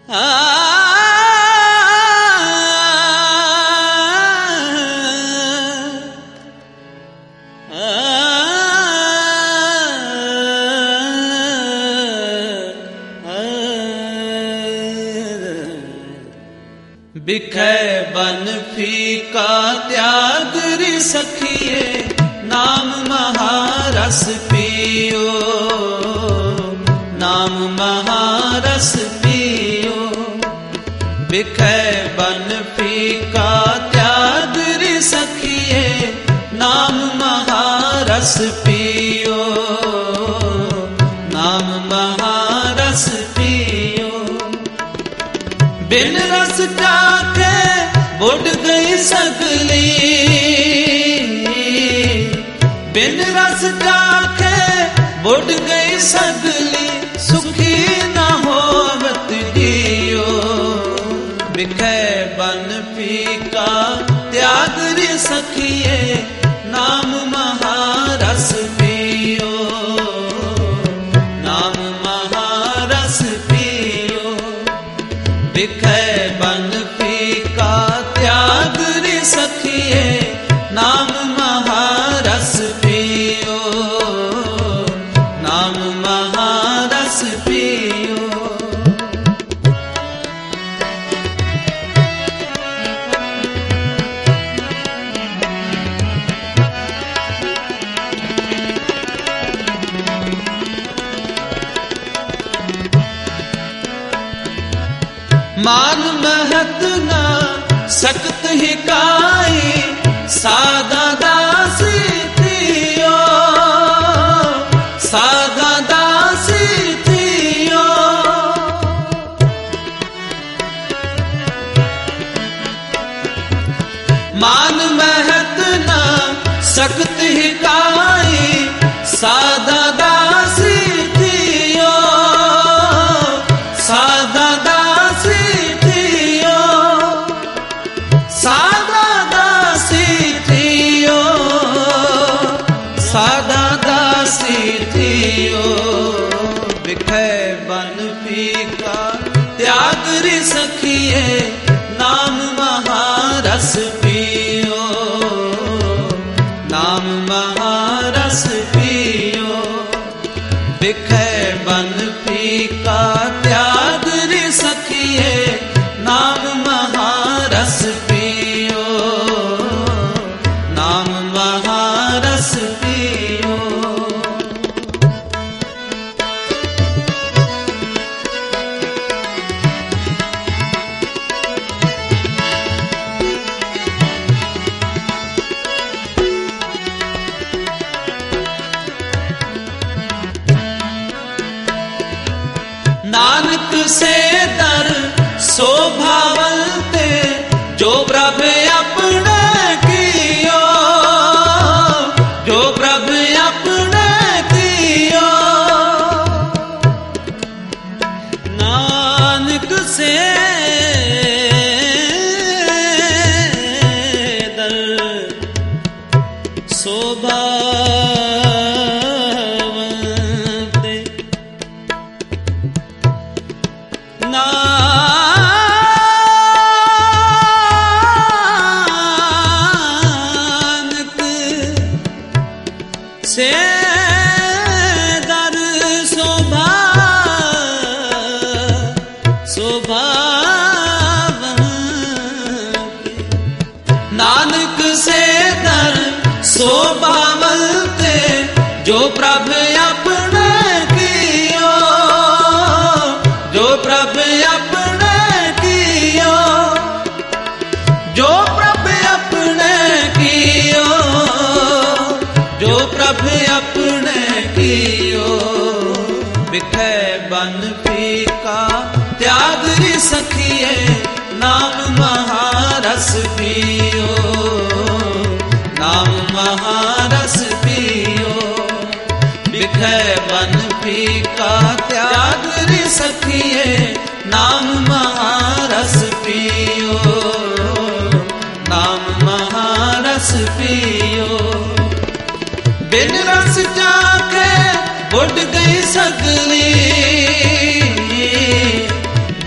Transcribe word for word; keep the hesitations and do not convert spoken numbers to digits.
बिखे बन फीका त्याग रे सखिए, नाम महारस पियो, नाम महारस पियो। बिखे बन फीका त्याग रे सखिए, नाम महारस पियो, नाम महारस पियो। बिन रस चाखे बुढ़ गई सगली, बिन रस चाखे बुढ़ गई सगली, सुखी न होवत जियो। बिखे बन फीका त्याग रे सखिए, नाम महारस पियो, नाम महारस पियो। बिखे बन फीका त्याग रे सखिए, नाम महारस पियो, नाम महारस पियो। मान महत न सकत ही काई, सादा दासी थियो, सादा दासी थियो। मान महत न सकत ही काई, सादा दासी थियो, सादा दासी थियो, सादा दासी थियो, सादा दासी थियो। बिखे बन फीका त्याग रे सखिए, नाम महारस पियो, नाम महारस पियो। बिखे बन फीका त्याग रे सखिए, नाम महारस पियो, नाम महारस पियो। नानक से दर शोभावंते, जो प्रभ अपने कियो, जो प्रभ अपने कियो। नानक से दर शोभावंते, नानक से दर शोभा शोभावंते, नानक से दर शोभावंते, जो प्रभ अपने कियो, जो प्रभ अपने कियो, जो प्रभ अपने कियो, जो प्रभ अपने कियो। बिखे बन फीका त्याग रे सखिए, नाम महारस पियो, नाम महारस पियो। बिखे बन फीका त्याग रे सखिए, नाम महारस पियो, नाम महारस पियो। बिन रस चाखे बुढ़ गई सगली,